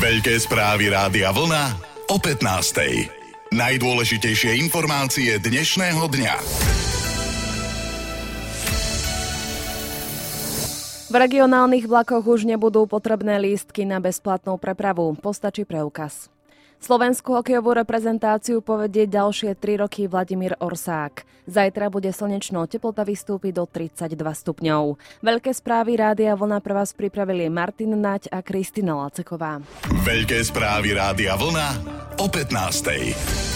Veľké správy Rádia Vlna o 15:00. Najdôležitejšie informácie dnešného dňa. V regionálnych vlakoch už nebudú potrebné lístky na bezplatnú prepravu. Postačí preukaz. Slovenskú hokejovú reprezentáciu povedie ďalšie 3 roky Vladimír Orsák. Zajtra bude slnečno, teplota vystúpi do 32 stupňov. Veľké správy Rádia Vlna pre vás pripravili Martin Naď a Kristina Laceková. Veľké správy Rádia Vlna o 15:00.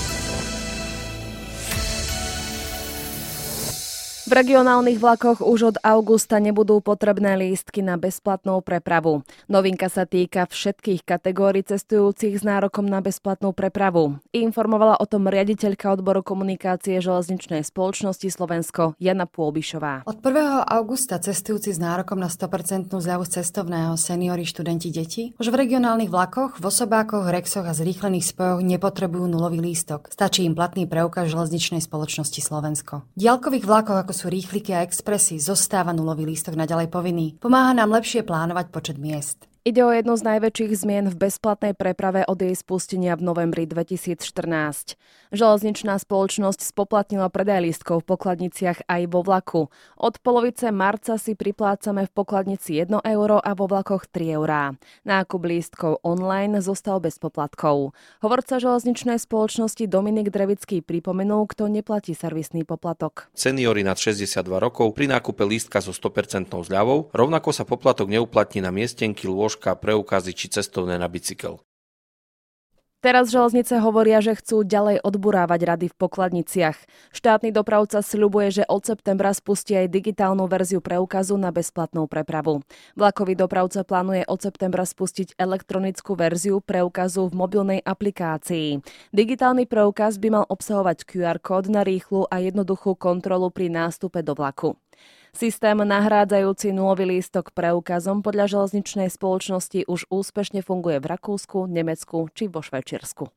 V regionálnych vlakoch už od augusta nebudú potrebné lístky na bezplatnú prepravu. Novinka sa týka všetkých kategórií cestujúcich s nárokom na bezplatnú prepravu. Informovala o tom riaditeľka odboru komunikácie železničnej spoločnosti Slovensko Jana Pôlbišová. Od 1. augusta cestujúci s nárokom na 100% zľavu z cestovného, seniori, študenti, deti už v regionálnych vlakoch, v osobákoch, rexoch a zrýchlených spojoch nepotrebujú nulový lístok. Stačí im platný preukaz železničnej spoločnosti Slovensko. V diaľkových vlakoch, ako sú rýchliky a expresy, zostáva nulový lístok naďalej povinný. Pomáha nám lepšie plánovať počet miest. Ide o jednu z najväčších zmien v bezplatnej preprave od jej spustenia v novembri 2014. Železničná spoločnosť spoplatnila predaj lístkov v pokladniciach aj vo vlaku. Od polovice marca si priplácame v pokladnici 1 euro a vo vlakoch 3 eurá. Nákup lístkov online zostal bez poplatkov. Hovorca železničnej spoločnosti Dominik Drevický pripomenul, kto neplatí servisný poplatok. Seniori nad 62 rokov pri nákupe lístka so 100% zľavou, rovnako sa poplatok neuplatní na miestenky, preukazy či cestovné na bicykel. Teraz železnice hovoria, že chcú ďalej odburávať rady v pokladniciach. Štátny dopravca sľubuje, že od septembra spustí aj digitálnu verziu preukazu na bezplatnú prepravu. Vlakový dopravca plánuje od septembra spustiť elektronickú verziu preukazu v mobilnej aplikácii. Digitálny preukaz by mal obsahovať QR kód na rýchlu a jednoduchú kontrolu pri nástupe do vlaku. Systém nahrádzajúci nulový lístok preukazom podľa železničnej spoločnosti už úspešne funguje v Rakúsku, Nemecku či vo Švajčiarsku.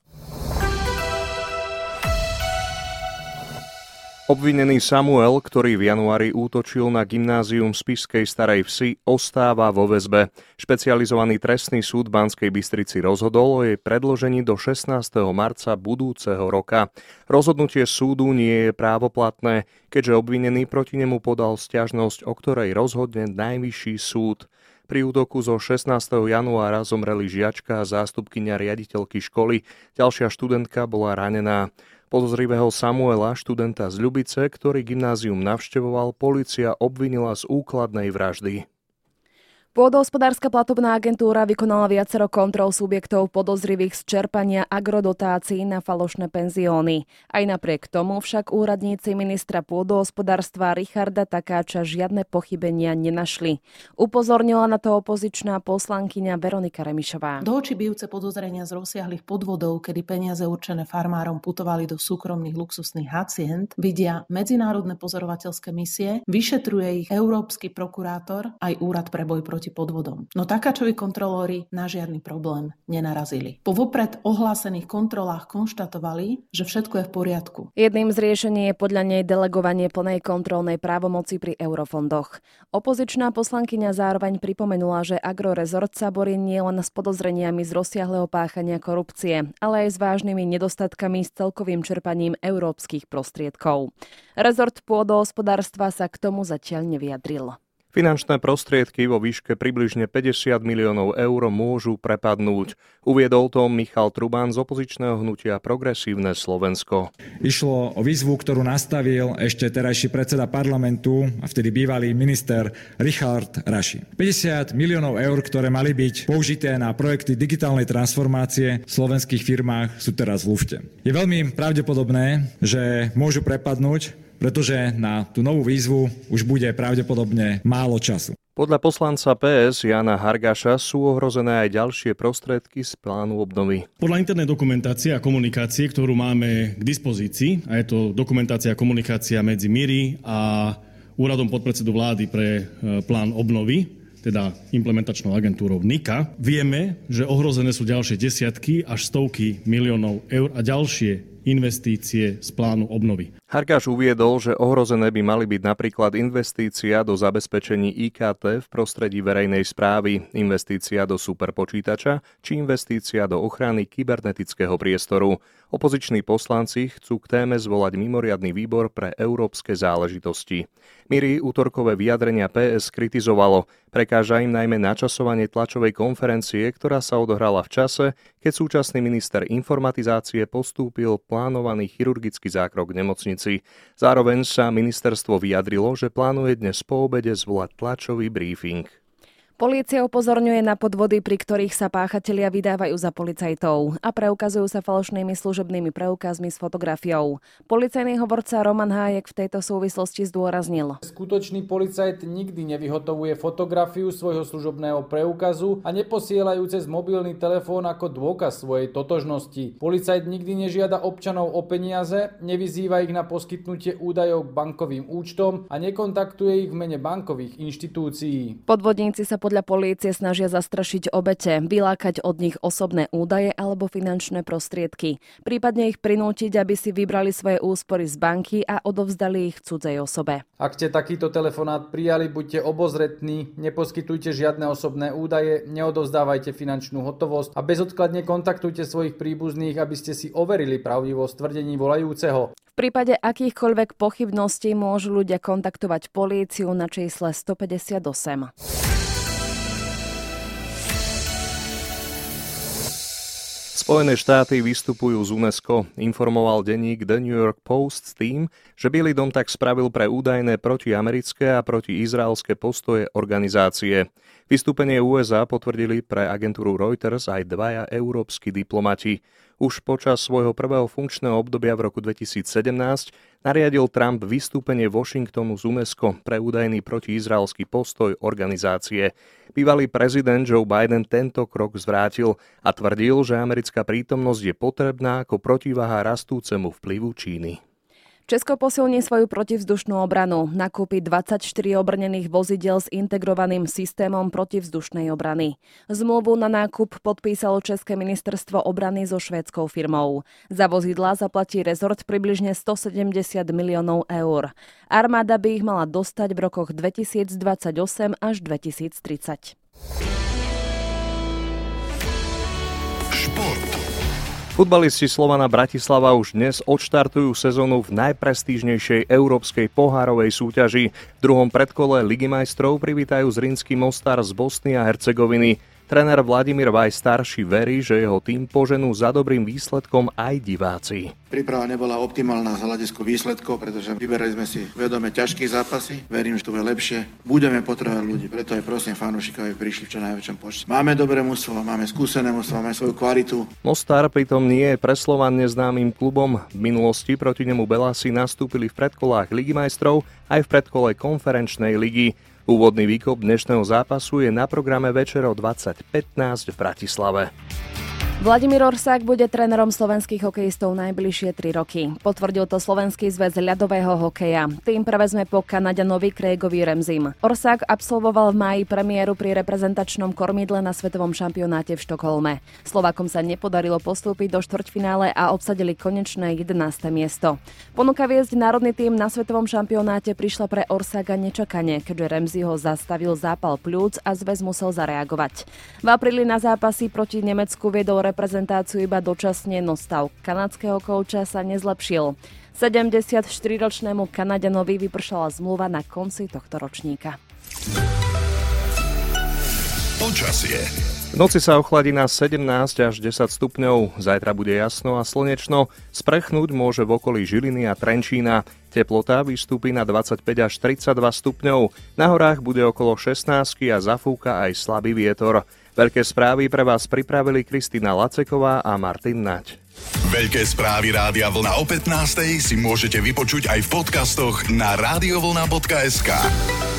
Obvinený Samuel, ktorý v januári útočil na gymnázium v spišskej Starej Vsi, ostáva vo väzbe. Špecializovaný trestný súd v Banskej Bystrici rozhodol o jej predložení do 16. marca budúceho roka. Rozhodnutie súdu nie je právoplatné, keďže obvinený proti nemu podal sťažnosť, o ktorej rozhodne Najvyšší súd. Pri útoku zo 16. januára zomreli žiačka a zástupkyňa riaditeľky školy, ďalšia študentka bola ranená. Podozrivého Samuela, študenta z Ľubice, ktorý gymnázium navštevoval, polícia obvinila z úkladnej vraždy. Pôdohospodárska platobná agentúra vykonala viacero kontrol subjektov podozrivých z čerpania agrodotácií na falošné penzióny. Aj napriek tomu však úradníci ministra pôdohospodárstva Richarda Takáča žiadne pochybenia nenašli. Upozornila na to opozičná poslankyňa Veronika Remišová. Do očí bijúce podozrenia z rozsiahlych podvodov, kedy peniaze určené farmárom putovali do súkromných luxusných hacient, vidia medzinárodné pozorovateľské misie, vyšetruje ich európsky prokurátor aj úrad pre boj proti podvodom. No Takáčovi kontrolóri na žiadny problém nenarazili. Po vopred ohlásených kontrolách konštatovali, že všetko je v poriadku. Jedným z riešení je podľa nej delegovanie plnej kontrolnej právomoci pri eurofondoch. Opozičná poslankyňa zároveň pripomenula, že Agrorezort sa borí nielen s podozreniami z rozsiahleho páchania korupcie, ale aj s vážnymi nedostatkami s celkovým čerpaním európskych prostriedkov. Rezort pôdohospodárstva sa k tomu zatiaľ nevyjadril. Finančné prostriedky vo výške približne 50 miliónov eur môžu prepadnúť. Uviedol to Michal Trubán z opozičného hnutia Progresívne Slovensko. Išlo o výzvu, ktorú nastavil ešte terajší predseda parlamentu a vtedy bývalý minister Richard Raši. 50 miliónov eur, ktoré mali byť použité na projekty digitálnej transformácie v slovenských firmách, sú teraz v lufte. Je veľmi pravdepodobné, že môžu prepadnúť, pretože na tú novú výzvu už bude pravdepodobne málo času. Podľa poslanca PS Jana Hargaša sú ohrozené aj ďalšie prostriedky z plánu obnovy. Podľa internej dokumentácie a komunikácie, ktorú máme k dispozícii, a je to dokumentácia a komunikácia medzi MIRI a Úradom podpredsedu vlády pre plán obnovy, teda implementačnou agentúrou NIKA, vieme, že ohrozené sú ďalšie desiatky až stovky miliónov eur a ďalšie investície z plánu obnovy. Harkáš uviedol, že ohrozené by mali byť napríklad investícia do zabezpečení IKT v prostredí verejnej správy, investícia do superpočítača či investícia do ochrany kybernetického priestoru. Opoziční poslanci chcú k téme zvolať mimoriadny výbor pre európske záležitosti. Miri útorkové vyjadrenia PS kritizovalo. Prekáža im najmä načasovanie tlačovej konferencie, ktorá sa odohrala v čase, keď súčasný minister informatizácie postúpil plánovaný chirurgický zákrok v nemocnici. Zároveň sa ministerstvo vyjadrilo, že plánuje dnes po obede zvolať tlačový briefing. Polícia upozorňuje na podvody, pri ktorých sa páchatelia vydávajú za policajtov a preukazujú sa falošnými služobnými preukazmi s fotografiou. Policajný hovorca Roman Hájek v tejto súvislosti zdôraznil. Skutočný policajt nikdy nevyhotovuje fotografiu svojho služobného preukazu a neposielajú cez mobilný telefón ako dôkaz svojej totožnosti. Policajt nikdy nežiada občanov o peniaze, nevyzýva ich na poskytnutie údajov k bankovým účtom a nekontaktuje ich v mene bankových inštitúcií. Podvodníci sa podľa polície snažia zastrašiť obete, vylákať od nich osobné údaje alebo finančné prostriedky, prípadne ich prinútiť, aby si vybrali svoje úspory z banky a odovzdali ich cudzej osobe. Ak ste takýto telefonát prijali, buďte obozretní, neposkytujte žiadne osobné údaje, neodovzdávajte finančnú hotovosť a bezodkladne kontaktujte svojich príbuzných, aby ste si overili pravdivosť tvrdení volajúceho. V prípade akýchkoľvek pochybností môžu ľudia kontaktovať políciu na čísle 158. Spojené štáty vystupujú z UNESCO, informoval denník The New York Post s tým, že Bielý dom tak spravil pre údajné protiamerické a protiizraelské postoje organizácie. Vystúpenie USA potvrdili pre agentúru Reuters aj dvaja európski diplomati. Už počas svojho prvého funkčného obdobia v roku 2017 nariadil Trump vystúpenie Washingtonu z UNESCO pre údajný protiizraelský postoj organizácie. Bývalý prezident Joe Biden tento krok zvrátil a tvrdil, že americká prítomnosť je potrebná ako protiváha rastúcemu vplyvu Číny. Česko posilní svoju protivzdušnú obranu, nakúpi 24 obrnených vozidiel s integrovaným systémom protivzdušnej obrany. Zmluvu na nákup podpísalo České ministerstvo obrany so švédskou firmou. Za vozidlá zaplatí rezort približne 170 miliónov eur. Armáda by ich mala dostať v rokoch 2028 až 2030. Šport. Futbalisti Slovana Bratislava už dnes odštartujú sezónu v najprestížnejšej európskej pohárovej súťaži. V druhom predkole Ligy majstrov privítajú Zrinský Mostar z Bosny a Hercegoviny. Tréner Vladimír Vaj starší verí, že jeho tým poženú za dobrým výsledkom aj diváci. Príprava nebola optimálna z hľadiska výsledkov, pretože vyberali sme si vedome ťažké zápasy. Verím, že to bude lepšie. Budeme potrebovať ľudí, preto aj prosím fanúšikov, aby prišli v čo najväčšom počte. Máme dobré mužstvo, máme skúsené mužstvo, máme svoju kvalitu. Mostar pritom nie je pre Slovan neznámym klubom. V minulosti proti nemu Belasi nastúpili v predkolách Ligy majstrov aj v predkole konferenčnej ligy. Úvodný výkop dnešného zápasu je na programe večer o 20:15 v Bratislave. Vladimír Orsák bude trénerom slovenských hokejistov najbližšie 3 roky. Potvrdil to Slovenský zväz ľadového hokeja. Tým prevezme po Kanaďanovi Craigovi Ramseym. Orsák absolvoval v máji premiéru pri reprezentačnom kormidle na svetovom šampionáte v Štokholme. Slovákom sa nepodarilo postúpiť do štvrťfinále a obsadili konečné 11. miesto. Ponuka viesť národný tím na svetovom šampionáte prišla pre Orsáka nečakane, keďže Ramsey ho zastavil zápal pľúc a zväz musel zareagovať. V apríli na zápasy proti Nemecku viedol reprezentáciu iba dočasne, no stav kanadského kouča sa nezlepšil. 74-ročnému Kanaďanovi vypršala zmluva na konci tohto ročníka. Počasie. V noci sa ochladí na 17 až 10 stupňov, zajtra bude jasno a slnečno, sprchnúť môže v okolí Žiliny a Trenčína. Teplota vystúpi na 25 až 32 stupňov, na horách bude okolo 16 a zafúka aj slabý vietor. Veľké správy pre vás pripravili Kristína Laceková a Martin Naď. Veľké správy Rádia Vlna o 15:00 si môžete vypočuť aj v podcastoch na radiovlna.sk.